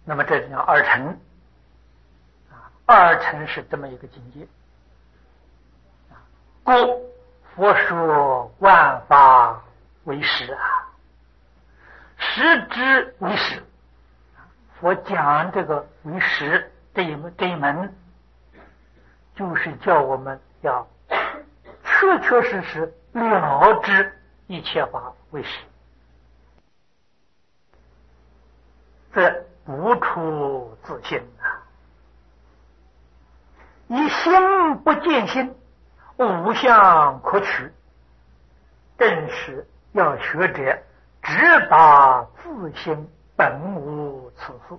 那么这叫二乘二乘是这么一个境界。故佛说万法为实实之为实。佛讲这个为实这一门，就是叫我们要确确实实了知一切法为实，这不出自性以心不见心，无相可取，正是要学者直达自性本无此事。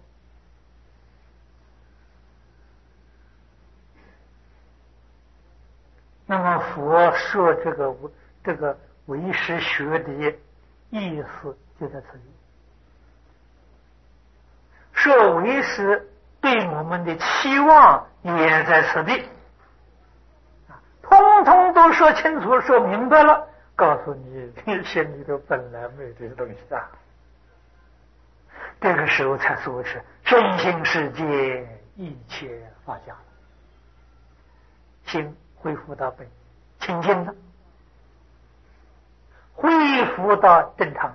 那么佛说这个唯识学的意思就在这里，说唯识对我们的期望也在此地，通通都说清楚说明白了，告诉你你心里头本来没有这些东西这个时候才说是真心世界一切放下了，心恢复到本清净了，恢复到正常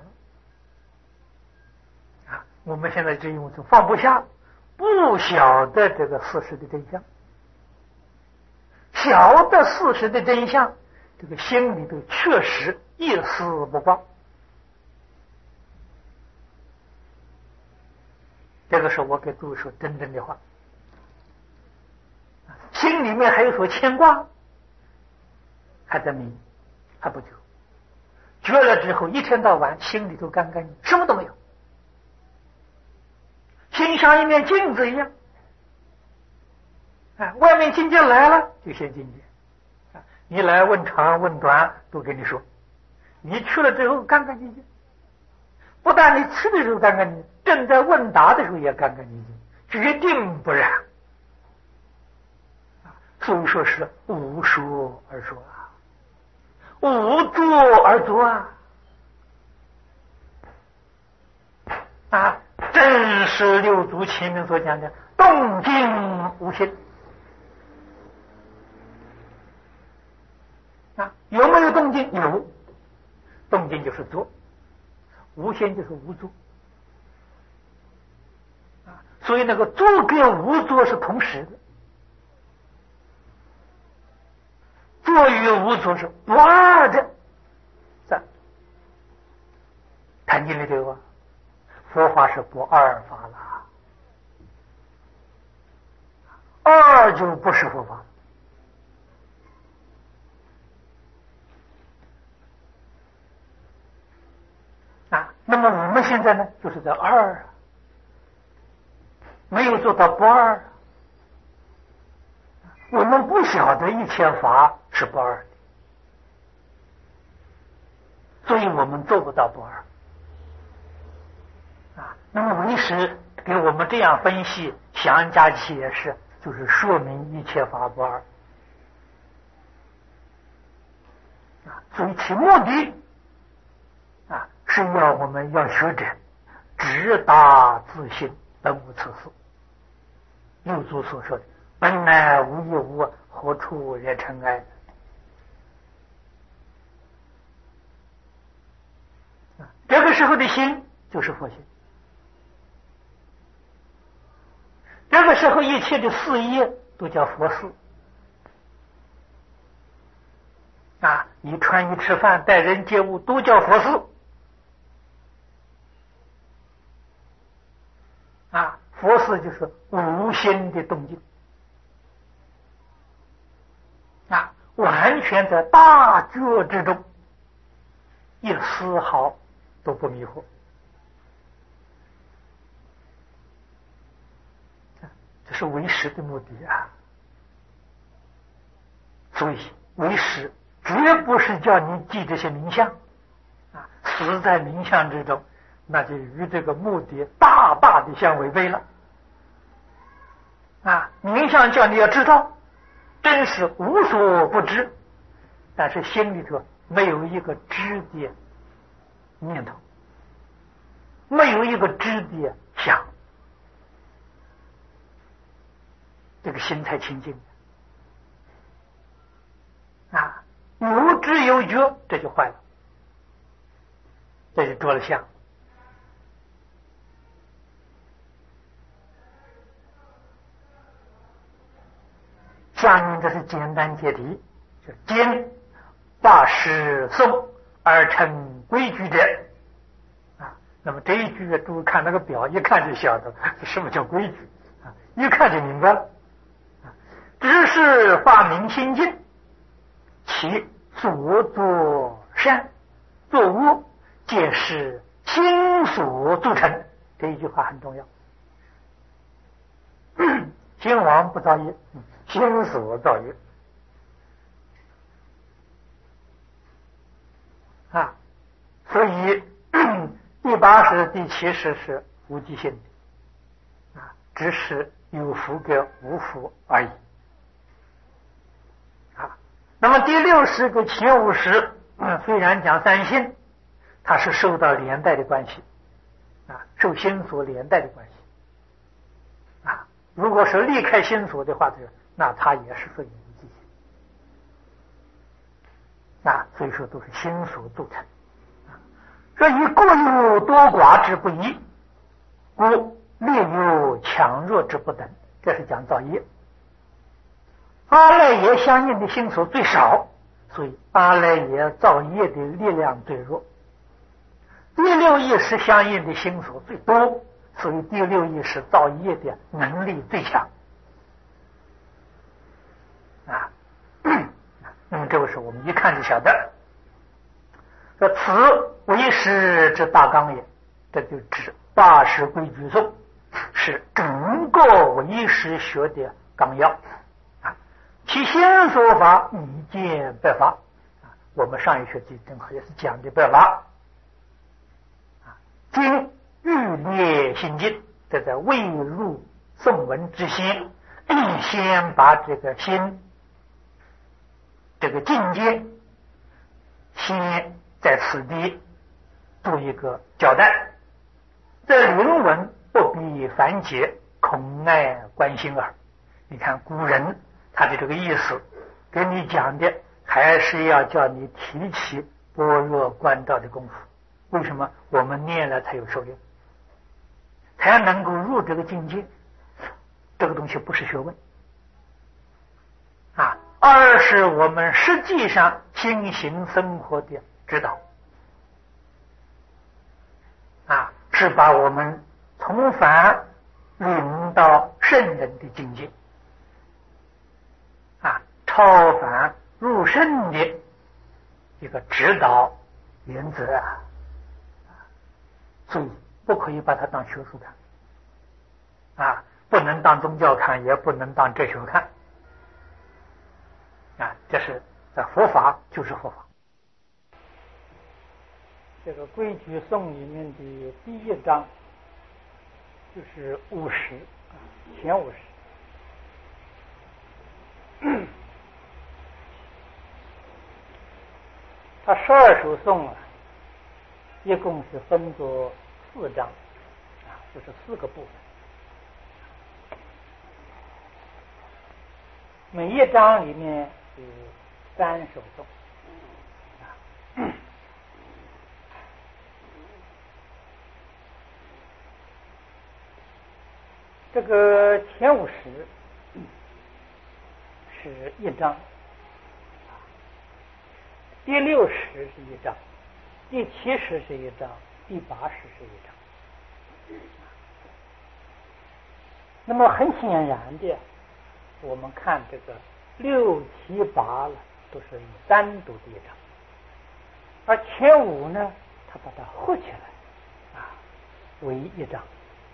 我们现在就用这放不下，不晓得这个事实的真相，晓得事实的真相，这个心里头确实一丝不挂。这个时候我给诸位说真正的话，心里面还有所牵挂，还在迷，还不久，绝了之后一天到晚心里头干干净，什么都没有，心像一面镜子一样外面境界来了就先境界你来问长问短都跟你说，你去了之后干干净净，不但你吃的时候干干净净，正在问答的时候也干干净净，决定不然所以说是无说而说无作而作正是六祖前面所讲的动静无心有没有动静？有，动静就是作，无心就是无作所以那个作跟无作是同时的，作与无作是不二的。在谈经里头佛法是不二法了，二就不是佛法那么我们现在呢，就是在二没有做到不二我们不晓得一切法是不二的，所以我们做不到不二那么唯识给我们这样分析详加解释，就是说明一切法不二所以其目的是要我们要学者直达自性本无此事。六祖所说的本来无一物，何处惹尘埃这个时候的心就是佛心，这个时候一切的事业都叫佛事你穿衣吃饭待人接物都叫佛事佛事就是无心的动静完全在大觉之中，一丝毫都不迷惑这是唯识的目的所以唯识绝不是叫你记这些名相死在名相之中，那就与这个目的大大的相违背了名相叫你要知道，真是无所不知，但是心里头没有一个知的念头，没有一个知的想心才清净啊！有知有觉，这就坏了，这就着了相。下面这是简单解题，就今罢师诵而成规矩者啊。那么这一句诸位看那个表，一看就晓得什么叫规矩啊，一看就明白了。只是发明心境，其所作善作恶，皆是心所铸成。这一句话很重要。心王不造业，心所造业啊。所以第80、第70是无记性的啊，只是有福跟无福而已啊。那么第60个前50，虽然讲三性，它是受到连带的关系啊，受心所连带的关系啊。如果是离开心所的话，那它也是属于无记性啊。所以说都是心所组成啊。这以故有多寡之不一，故略有强弱之不等。这是讲造业。阿赖耶相应的心所最少，所以阿赖耶造业的力量最弱。第六意识相应的心所最多，所以第六意识造业的能力最强啊。那么这个是我们一看就晓得，说此为师之大纲也。这就指80规矩颂是整个为师学的纲要啊。其先说法以见百法啊，我们上一学期正好也是讲的百法啊。经欲列心经，这在未入诵文之先，先把这个心这个境界先在此地做一个交代。这灵文不必繁解，恐爱观心耳。你看古人他的这个意思跟你讲的，还是要叫你提起般若观照的功夫。为什么？我们念了才有受用，才能够入这个境界。这个东西不是学问啊，而是我们实际上心行生活的指导啊，是把我们从凡领到圣人的境界啊，超凡入圣的一个指导原则啊。所以不可以把它当学术看啊，不能当宗教看，也不能当哲学看啊。这是在佛法就是佛法。这个规矩颂里面的第一章就是50啊，前50。它12首颂啊，一共是分作4章啊，就是4个部分。每一章里面有3首颂啊。这个前50是一章，第60是一章，第70是一章，第80是一章。那么很显然的，我们看这个6、7、8了，都是单独的一章，而前5呢，他把它合起来啊，为一章。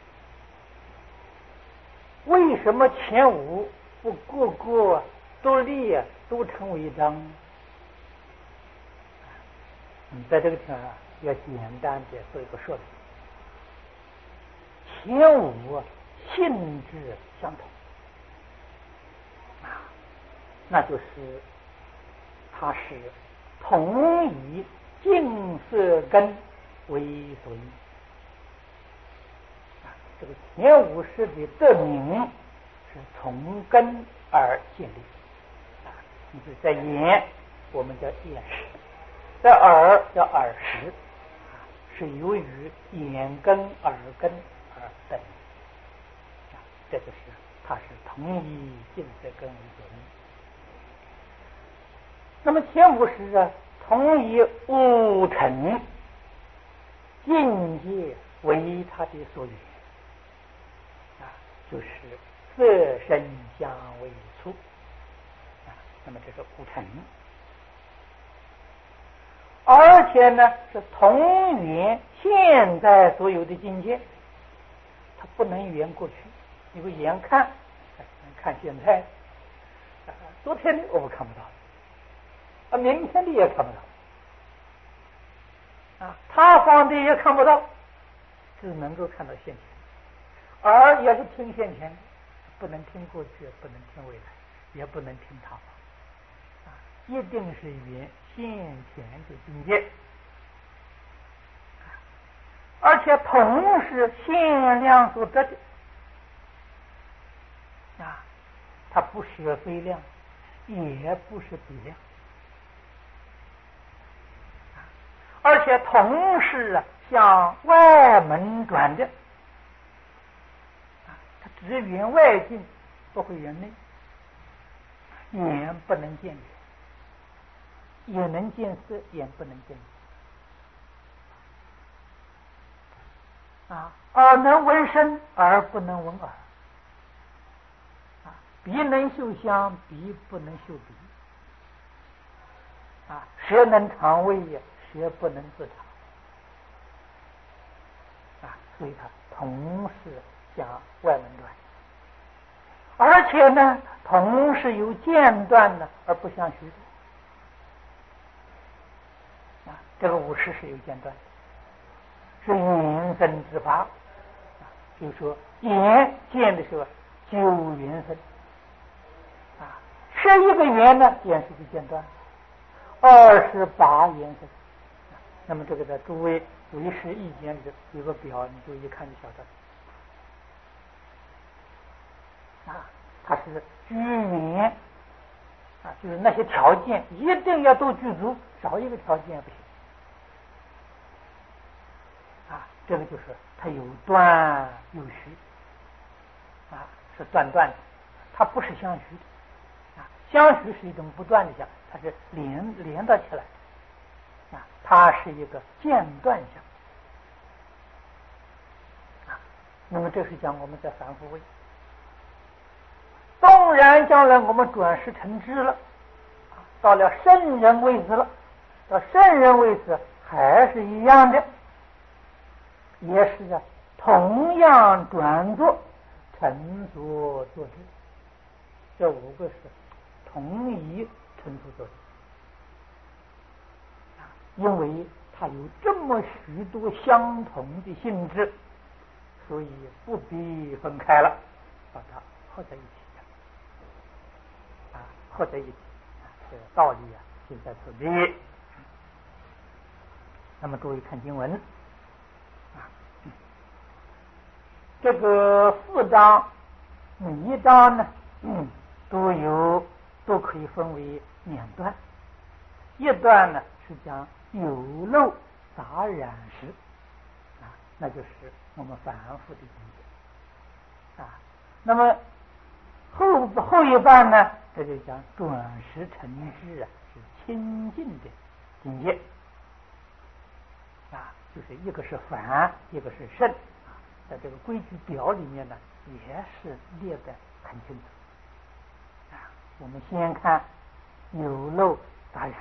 为什么前5不个个独立都成为一章？在这个地方要简单的做一个说明。前5性质相同啊，那就是它是同以净色根为所依。这个前50的得名是从根而建立。你就在眼，我们叫眼识；在耳叫耳识，是由于眼根、耳根而等。这就是它是同一净色根为作用。那么前五识啊，同以五尘境界为它的所缘就是色声香味触那么这是五尘，而且呢是同缘现在所有的境界，它不能缘过去。你会眼看现在昨天的我们看不到明天的也看不到他方的也看不到，只能够看到现前，耳也是听现前，不能听过去，不能听未来，也不能听他方一定是缘现前的境界，而且同是限量所得的它不是非量，也不是比量，而且同时向外门转的它只缘外境，不会缘内。眼不能见眼，也能见色，眼不能见耳能闻声，耳不能闻耳鼻能嗅香，鼻不能嗅鼻舌能尝味舌不能自尝所以它同时向外门转，而且呢同时有间断呢，而不相虚的这个五识是有间断的，是缘生之法就是说眼见的时候就缘生11个缘呢，眼识就间断，28缘生。那么这个在诸位唯识意见里有个表，你就一看就晓得它是居缘就是那些条件一定要都具足，少一个条件也不行这个就是它有断有虚是断的，它不是相虚的相虚是一种不断的相，它是连到起来它是一个间断相那么这是讲我们在凡夫位，纵然将来我们转识成智了到了圣人位置了，到圣人位置还是一样的，也是同样转作成所作智，这5个是同一成所作智因为它有这么许多相同的性质，所以不必分开了，把它合在一起合在一起这个道理就在此地。那么诸位看经文这个4章每一章呢都可以分为2段，一段呢是讲有漏杂染识那就是我们凡夫的境界那么后一半呢，这就讲转识成智是清净的境界就是一个是凡，一个是圣在这个规矩表里面呢也是列得很清楚我们先看有漏杂染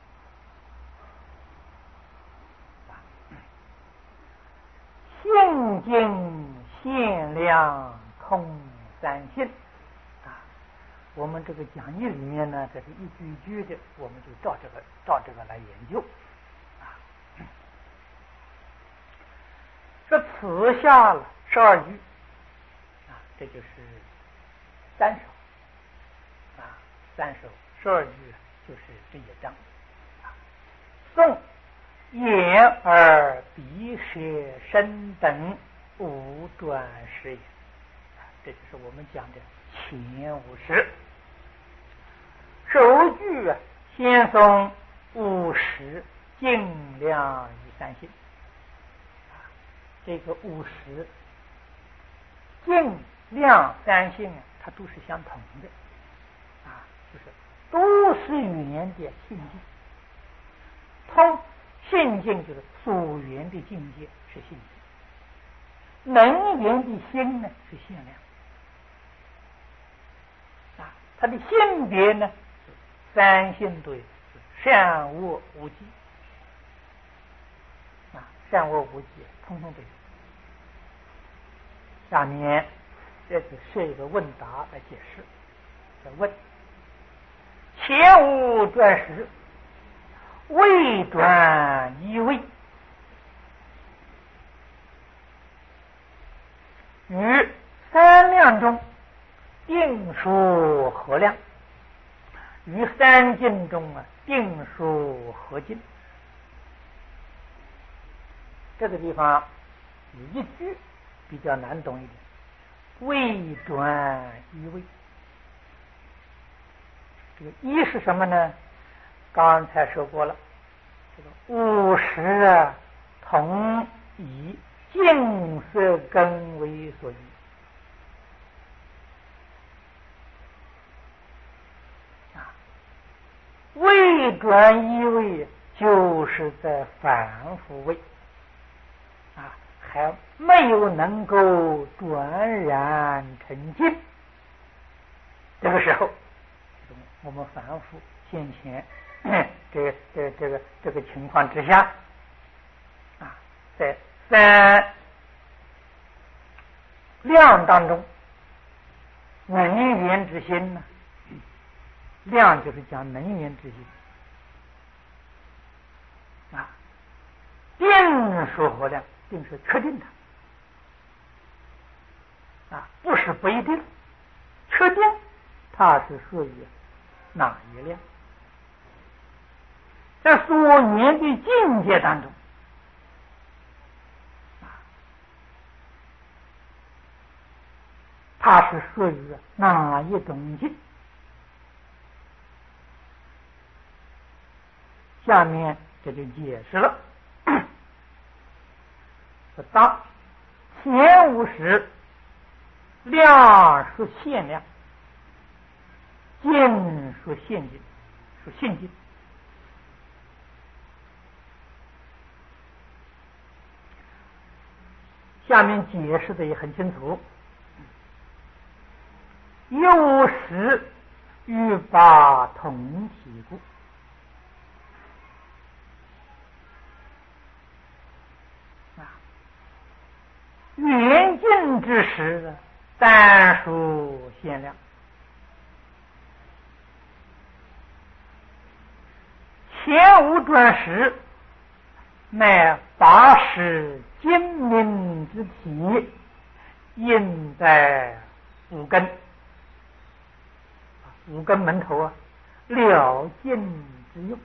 性净限量空三性我们这个讲义里面呢，这是一句一句的，我们就照这个来研究这此下了12句这就是3首3首12句就是这一章颂眼耳鼻舌身等5转识也这就是我们讲的前50。首句先诵50尽量以三心，这个50尽量三性它都是相同的就是都是缘的性境。通性境就是所缘的境界是性境，能缘的心呢是限量它的性别呢三性对，善恶无极善恶无极通通对。下面这是一个问答来解释。问：前无转识，未转一位，于三量中定数何量？于三境中定数何境？这个地方有一句比较难懂一点，未转一位。这个一是什么呢？刚才说过了，这个50同以净色根为所依。未转一位就是在反复位还没有能够转染成净。这个时候我们反复先前这个情况之下在三量当中，能缘之心呢，量就是讲能缘之心定数何量？定是确定的不是不一定，确定它是属于哪一量？在所缘的境界当中它是属于哪一种境？下面这就解释了。当前50量属限量，境属现境，属现境。下面解释的也很清楚。有时欲把同体故，缘尽之时单属限量，前无转识，乃八识精明之体，应在五根。五根门头了尽之用，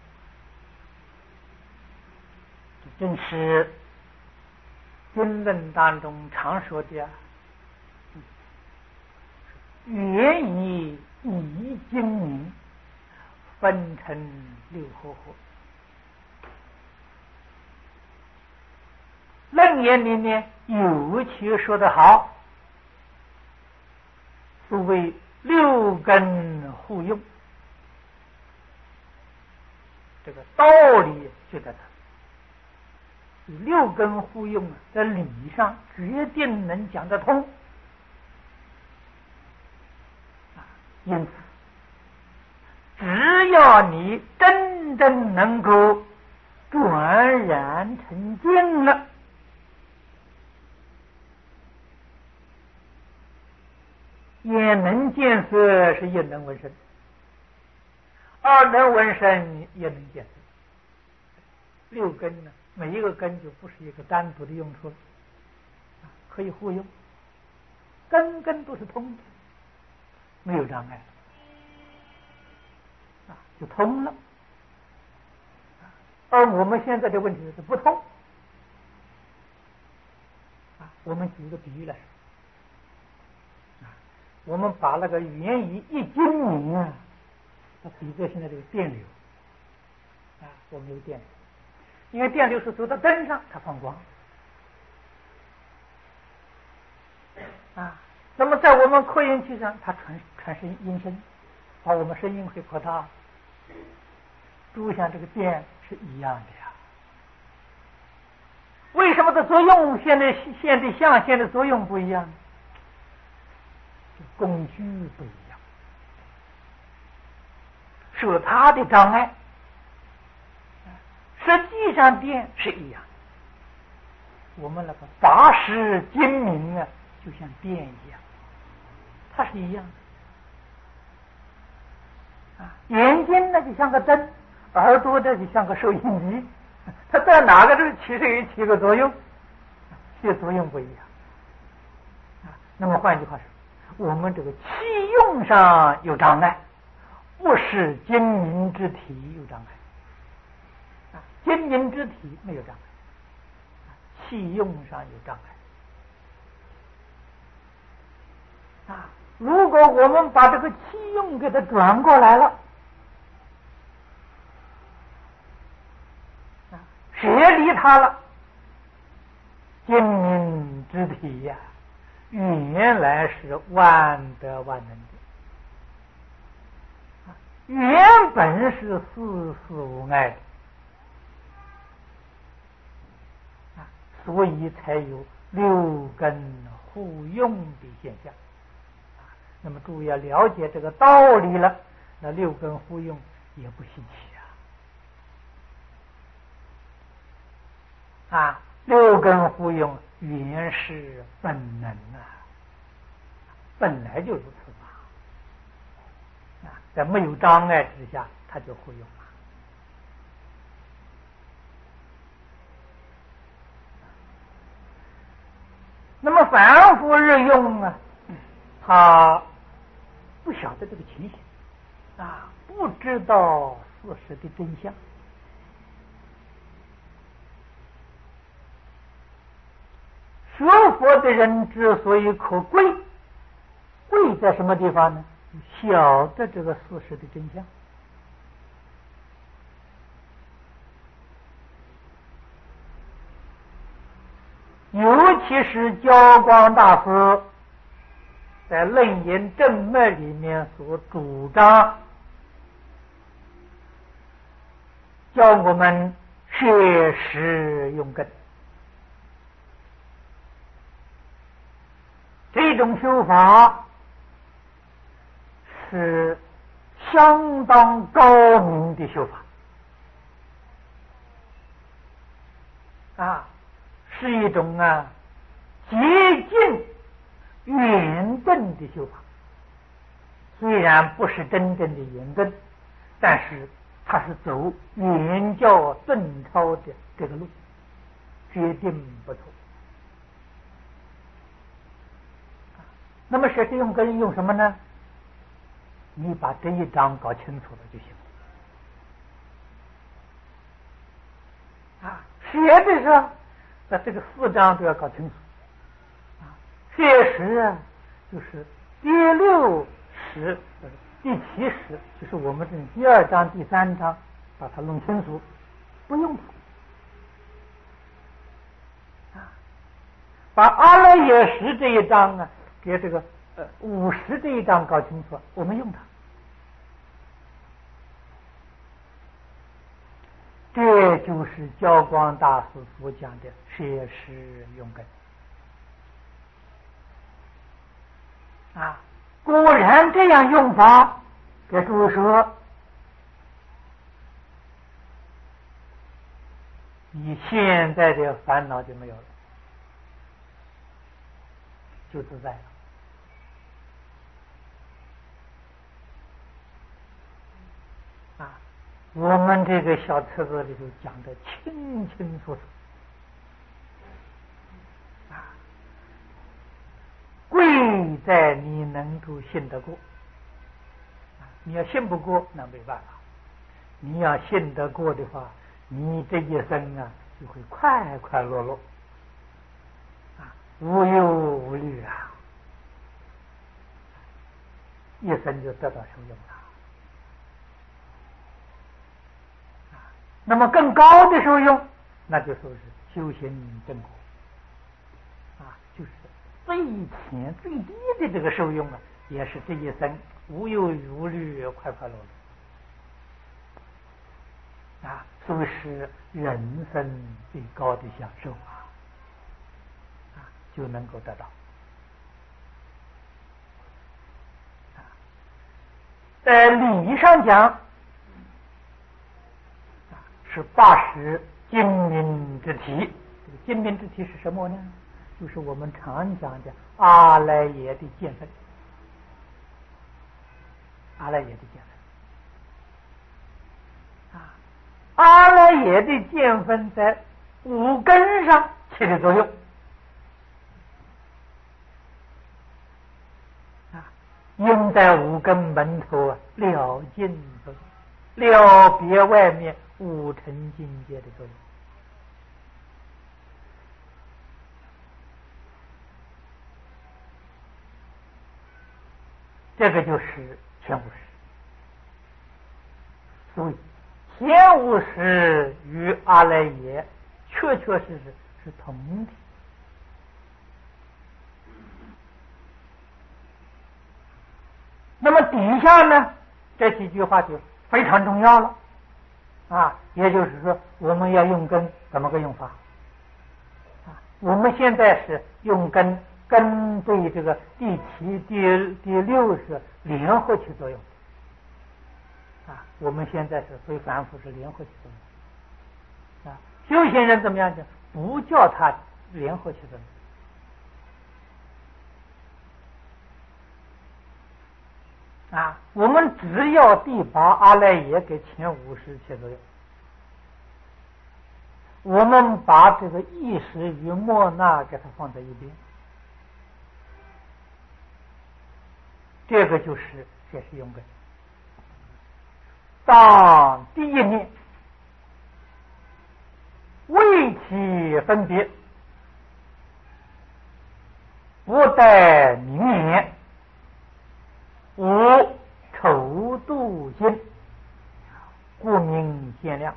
正是经论当中常说的缘以精明，分成六合合。楞严里面尤其说得好，所谓六根互用，这个道理就在这。六根互用在理上决定能讲得通因此只要你真正能够转染成净了，眼能见色是眼能闻声，耳能闻声也能见色。六根呢，每一个根就不是一个单独的用处了，可以互用，根都是通的，没有障碍就通了。而我们现在的问题是不通我们举一个比喻来说我们把那个原仪一精明啊，它比作现在这个电流啊，我们有电流，因为电流是走到灯上，它放光啊。那么在我们扩音器上，它传声音声，把我们声音会扩大，诸像这个电是一样的呀。为什么的作用现在像现在作用不一样？工具不一样，受它的障碍。实际上电是一样的，我们那个法识精明啊，就像电一样，它是一样的。眼睛呢就像个灯，耳朵呢就像个收音机，它在哪个都起个作用，起作用不一样。那么换句话说，我们这个气用上有障碍，不是精明之体有障碍。精明之体没有障碍，气用上有障碍。如果我们把这个气用给它转过来了，舍离它了，精明之体呀，原来是万德万能的，原本是四事无碍的。所以才有六根互用的现象。那么注意要了解这个道理了，那六根互用也不稀奇啊！六根互用原是本能啊，本来就如此嘛。在没有障碍之下，它就互用了。那么反复日用啊，他不晓得这个情形不知道事实的真相。学佛的人之所以可贵，贵在什么地方呢？晓得这个事实的真相。尤其是教光大师在《楞严正脉》里面所主张，教我们确实用根。这种修法是相当高明的修法是一种接近圆顿的修法。虽然不是真正的圆顿，但是它是走圆教顿超的这个路，决定不错。那么学习用根用什么呢？你把这一章搞清楚了就行学的时候那这个4章都要搞清楚确实就是第6识、第7识，就是我们这第2章、第3章，把它弄清楚，不用它把阿赖耶识这一章给这个5识这一章搞清楚，我们用它。这就是教光大师所讲的切实用根果然这样用法，给诸位说，你现在的烦恼就没有了，就自在了我们这个小册子里头讲的清清楚楚贵在你能够信得过你要信不过那没办法，你要信得过的话，你这一生就会快快乐乐无忧无虑一生就得到受用了。那么更高的受用，那就说是修行正果就是最浅最低的这个受用也是这一生无忧无虑，快快乐乐所以是人生最高的享受就能够得到。在理上讲，是80精明之体。这个精明之体是什么呢？就是我们常讲的阿赖耶的见分。阿赖耶的见分阿赖耶的见分在五根上起的作用应在五根门头了尽作用，了别外面五尘境界的作用。这个就是前五识。所以前五识与阿赖耶确确实实是同体。那么底下呢，这几句话就非常重要了也就是说，我们要用根怎么个用法我们现在是用根对这个第7、第6是联合起作用我们现在是非反复是联合起作用修行人怎么样讲？不叫他联合起作用我们只要第8阿赖耶给前五识起作用，我们把这个意识与莫那给它放在一边，这个就是用根。当第一念未起分别，不待明年，无愁度心，故名限量。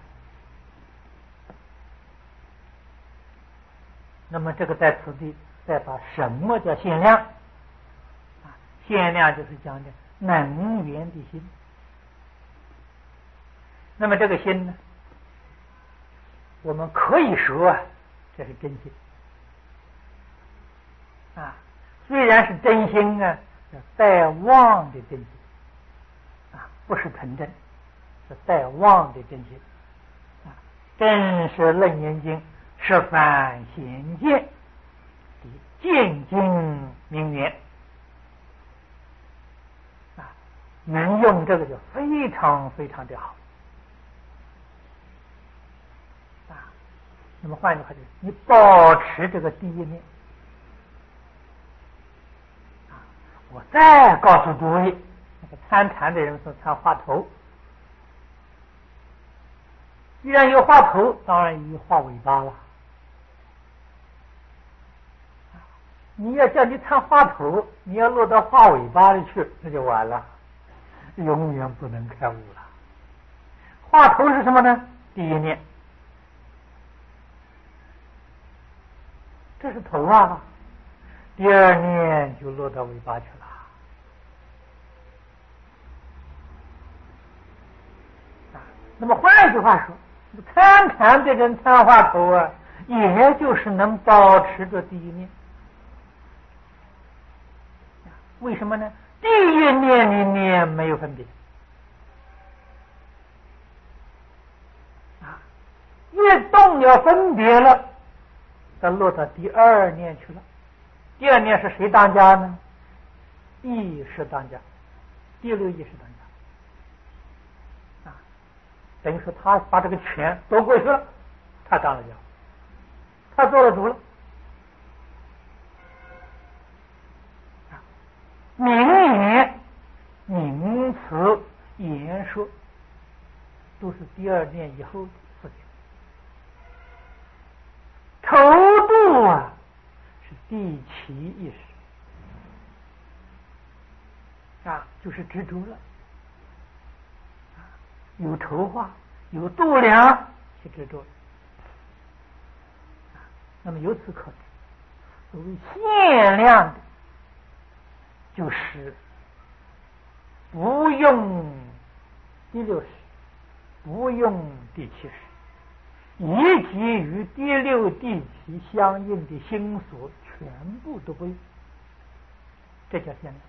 那么这个在此地再把什么叫限量限量就是讲的能源的心。那么这个心呢，我们可以说这是真心虽然是真心带妄的真心不是纯真，是带妄的真心正是楞严经十番显见的见经明缘能用这个就非常非常的好那么换句话就是，你保持这个第一念我再告诉诸位，那个参禅的人说参话头，既然有话头，当然有画尾巴了。你要叫你参话头，你要落到画尾巴里去，那就完了，永远不能开悟了。话头是什么呢？第一念，这是头第二念就落到尾巴去了。那么换句话说，参禅的人参话头也就是能保持着第一念。为什么呢？第一念里面没有分别一动了分别了，它落到第二念去了。第二念是谁当家呢？意识当家，第六意识当家等于说他把这个权夺过去了，他当了家，他做了主了。名言、名词、言说都是第二念以后的事情。头度是第7意识就是执着了，有筹划，有度量，去执着了。那么由此可知，所谓限量的，就是不用第60，不用第70，以及与第6、第7相应的心所全部都不用，这叫限量。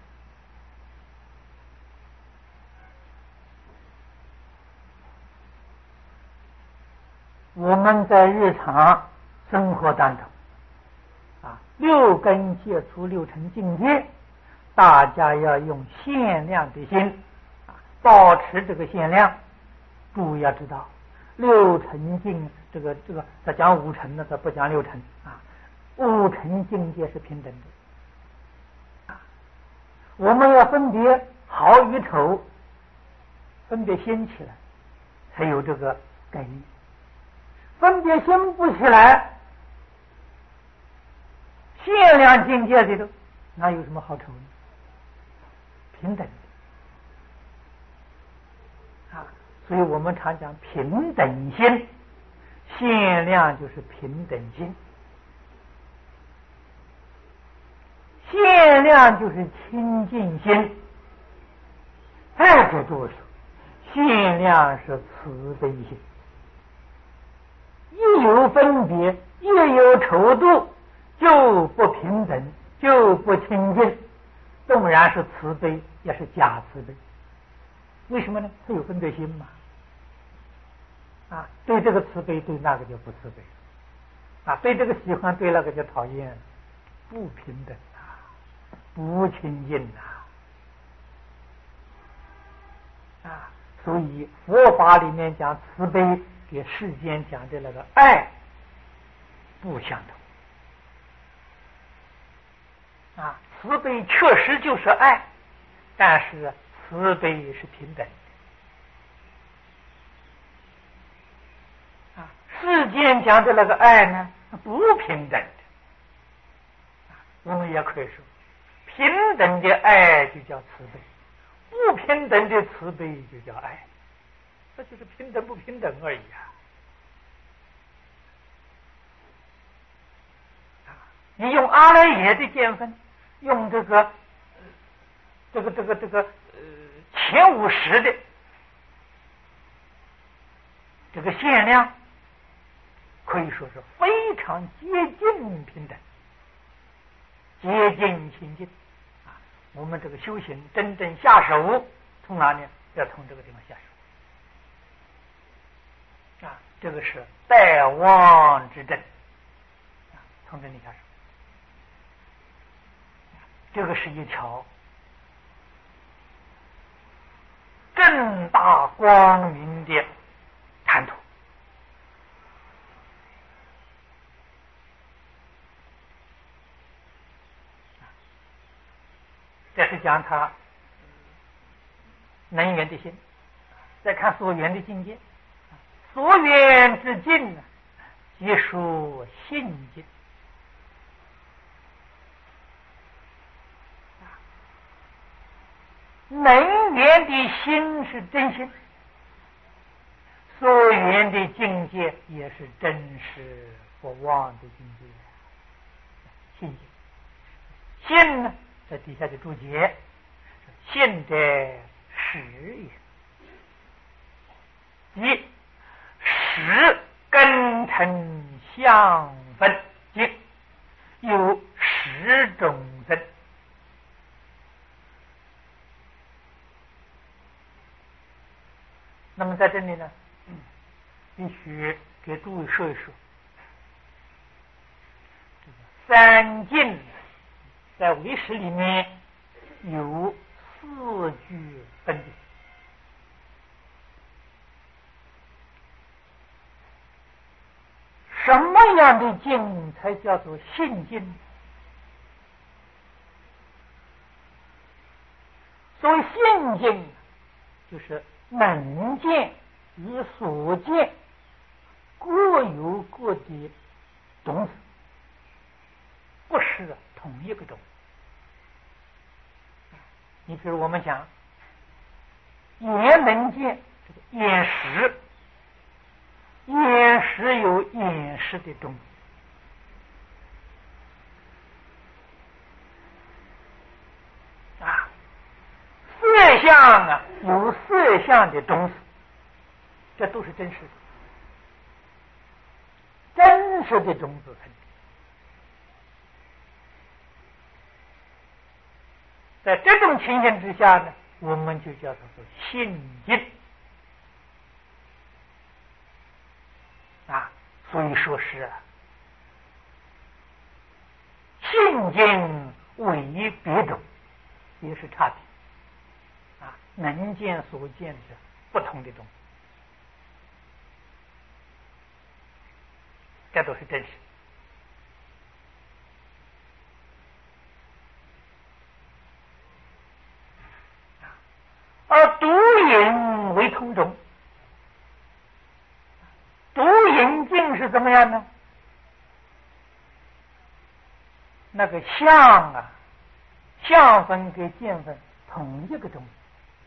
我们在日常生活当中6根接触6尘境界，大家要用限量的心保持这个限量。注意要知道，6尘境这个他讲5尘呢，他不讲6尘5尘境界是平等的我们要分别好与丑，分别心起来，才有这个概念。分别心不起来，限量境界里头哪有什么好丑呢？平等的所以我们常讲平等心，限量就是平等心，限量就是清净心。再者就是限量是慈悲心，一有分别，一有丑度，就不平等，就不清净。纵然是慈悲，也是假慈悲。为什么呢？他有分别心嘛。对这个慈悲，对那个就不慈悲对这个喜欢，对那个就讨厌，不平等不清净所以佛法里面讲慈悲，给世间讲的那个爱不相同慈悲确实就是爱，但是慈悲是平等的世间讲的那个爱呢，不平等的我们也可以说，平等的爱就叫慈悲，不平等的慈悲就叫爱，这就是平等不平等而已你用阿赖耶的见分，用这个前50的这个限量，可以说是非常接近平等，接近清净我们这个修行真正下手，从哪里？要从这个地方下手这个是大妄之正从这里下手。这个是一条正大光明的坦途这是讲他能缘的心。再看所缘的境界，所缘之境即属性境能缘的心是真心，所缘的境界也是真实不妄的境界。信心呢，在底下的注解，信的实也，即实根尘相分境，有10种分。那么在这里呢，必须给诸位说一说，三境在唯识里面有4句分别。什么样的境才叫做性境？所谓性境，就是能见与所见各有各的种子，不是同一个种。你比如我们讲也能见这个眼识，眼识有眼识的种子啊，色相啊有色相的种子，这都是真实的，真实的种子层。在这种情形之下呢，我们就叫它做信境啊。所以说是信境为别种，也是差别啊，能见所见是不同的东西，这都是真实。而独影为同种，独影境是怎么样呢？那个相啊，相分跟见分同一个种子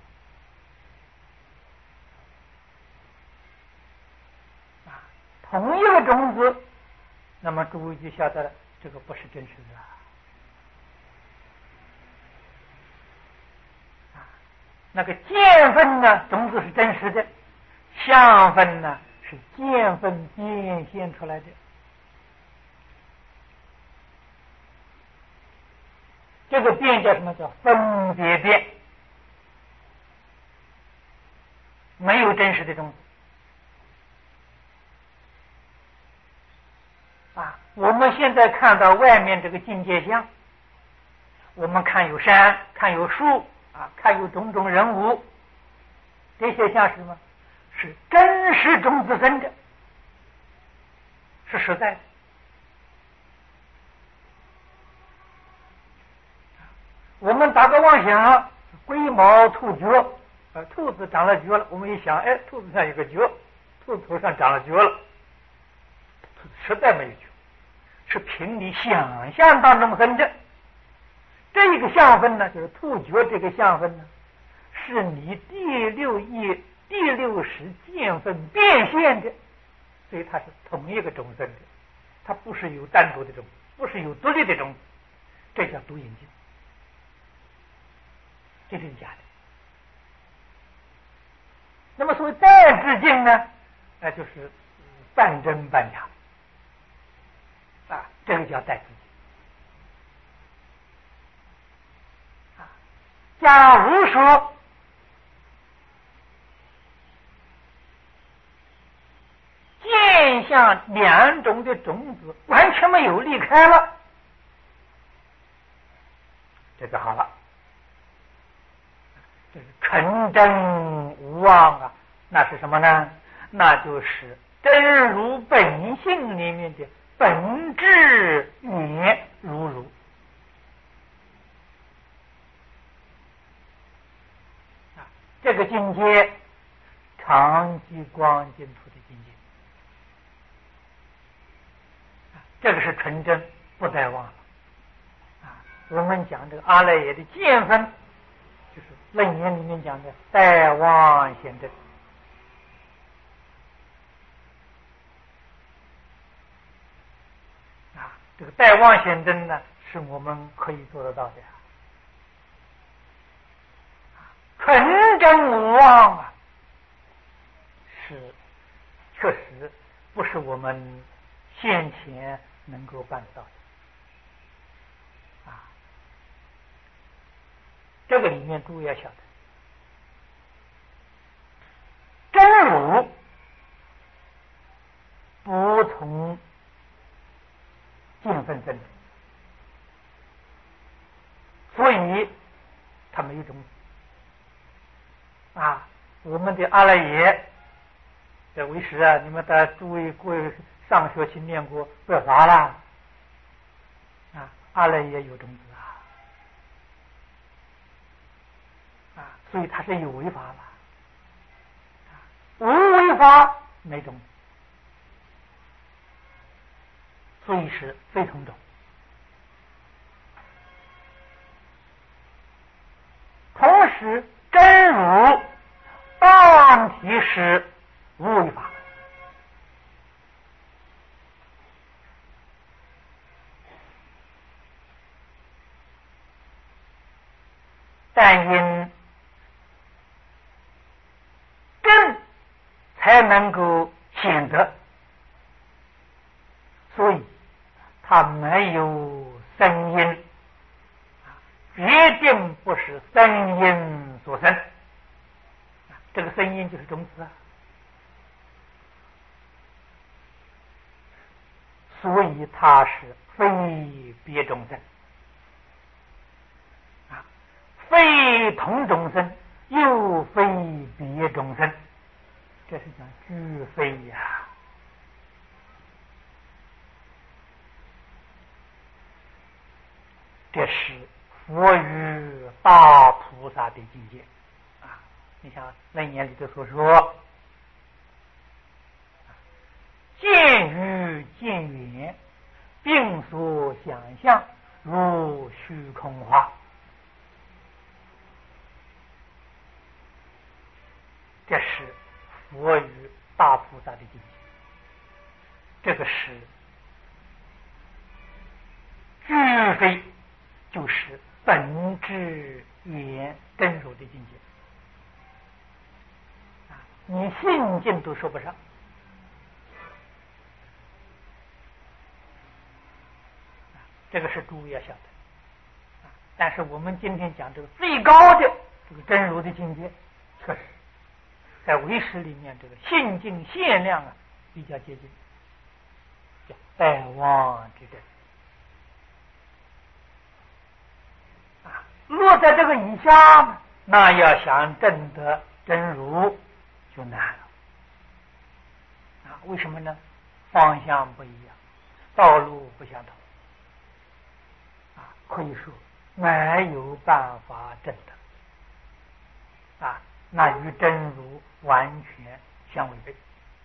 啊，同一个种子，那么诸位就晓得了，这个不是真实的啊。那个见分呢，种子是真实的；相分呢，是见分变现出来的。这个变叫什么？叫分别变，没有真实的种子啊。我们现在看到外面这个境界相，我们看有山，看有树啊，看有种种人物，这些像是什么？是真实种子生的，是实在的。我们打个妄想，龟毛兔角，兔子长了角了，我们一想，哎，兔子上有个角，兔子头上长了角了，实在没有角，是凭你想象当中生的。这个相分呢，就是兔角这个相分呢，是你第六意、第六识见分变现的，所以它是同一个种生的，它不是有单独的种，不是有独立的种，这叫独影境。这是假的。那么所谓代致境呢，就是半真半假啊，这个叫代致境啊。假如说见相两种的种子完全没有离开了，这就好了。这是纯真无妄啊，那是什么呢？那就是真如本性里面的本质也如如啊，这个境界常寂光净土的境界啊，这个是纯真，不再忘了啊。我们讲这个阿赖耶的见分，就是楞严里面讲的待妄显真啊，这个待妄显真呢，是我们可以做得到的纯真无妄啊，是确实不是我们现前能够办得到的啊。这个里面诸位要晓得，真如不从见分生的，所以它没有种子啊。我们的阿赖耶这为师啊，你们大家诸位过上学期念过不要啥啦啊，阿赖耶有种子啊，所以它是有为法了，无为法没种子，所以是非同种。同时真如常体是无为法，但因正才能够显得，所以它没有声音，决定不是声音所生。这个声音就是种子啊，所以它是非别众生啊，非同众生，又非别众生，这是讲俱非呀。这是佛与大菩萨的境界啊！你像《楞严》里头所说，见于见缘，并所想象，如虚空花。这是佛与大菩萨的境界，这个是俱非，就是本质圆真如的境界啊！你信经都说不上。这个是诸位要晓得但是我们今天讲这个最高的这个真如的境界，确实在唯识里面这个信境限量比较接近，叫大妄之真落在这个以下呢，那要想证得真如就难了为什么呢？方向不一样，道路不相同可以说没有办法证得那与真如完全相违背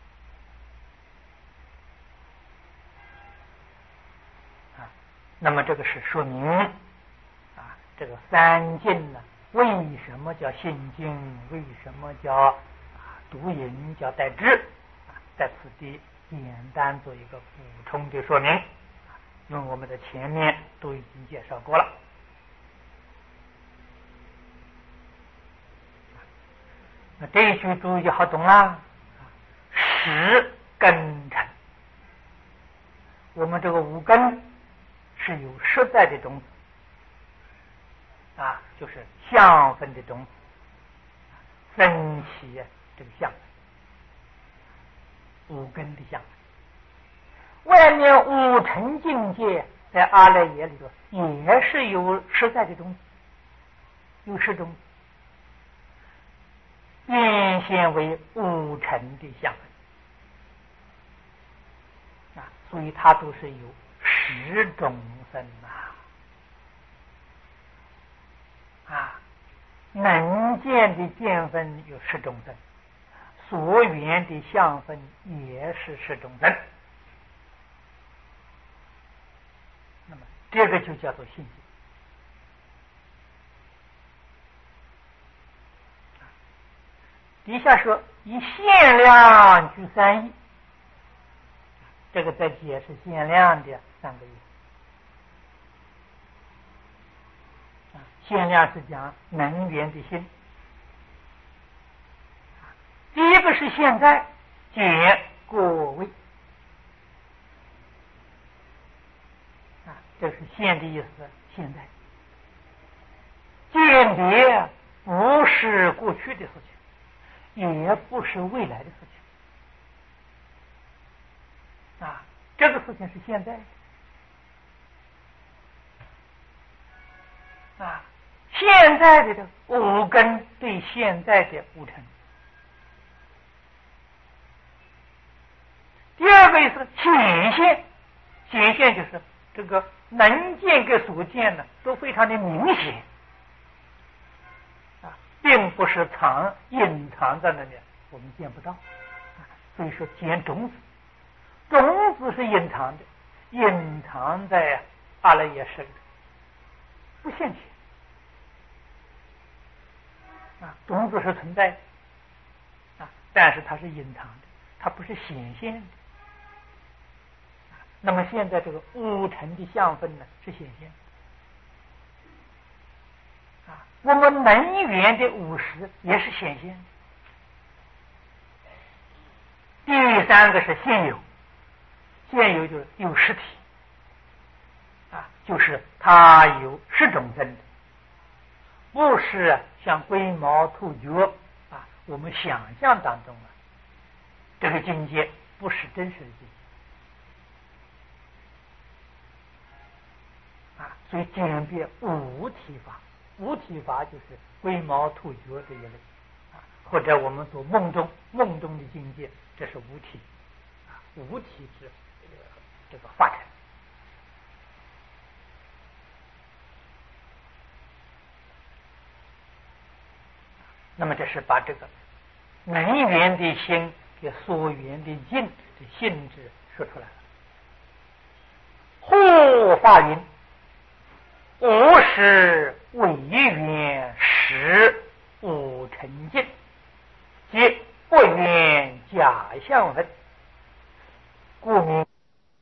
那么这个是说明这个三境呢，为什么叫信经？为什么叫读引？叫代知？在此地简单做一个补充的说明，因为我们在前面都已经介绍过了。那这一句注意就好懂了。识根尘，我们这个五根是有实在的种子。就是相分的种子，分起这个相分，五根的相分。外面五尘境界在阿赖耶里头也是有实在的种子，有实种子，变现为五尘的相分所以它都是有十种分能见的见分有十种分，所缘的相分也是十种分。那么这个就叫做信心。底下说以限量具三义，这个在解释限量的三个意思。限量是讲能源的心，第一个是现在解过位这是现的意思。现在鉴别不是过去的事情，也不是未来的事情这个事情是现在现在的这五根对现在的五尘。第二个是显现，显现就是这个能见跟所见呢都非常的明显并不是隐藏在那里，我们见不到所以说见种子，种子是隐藏的，隐藏在阿赖耶识里不现前种子是存在的但是它是隐藏的，它不是显现的。那么现在这个五尘的相分呢，是显现的。我们能源的五识也是显现的。第三个是现有，现有就是有实体就是它有十种真的，不是像龟毛兔角我们想象当中这个境界不是真实的境界所以鉴别无体法，无体法就是龟毛兔角这一类或者我们说梦中的境界，这是无体无体之这个法尘。那么这是把这个能源的心给所缘的境的性质说出来了。护法云：无实为缘实无成境，皆不缘假相分，故名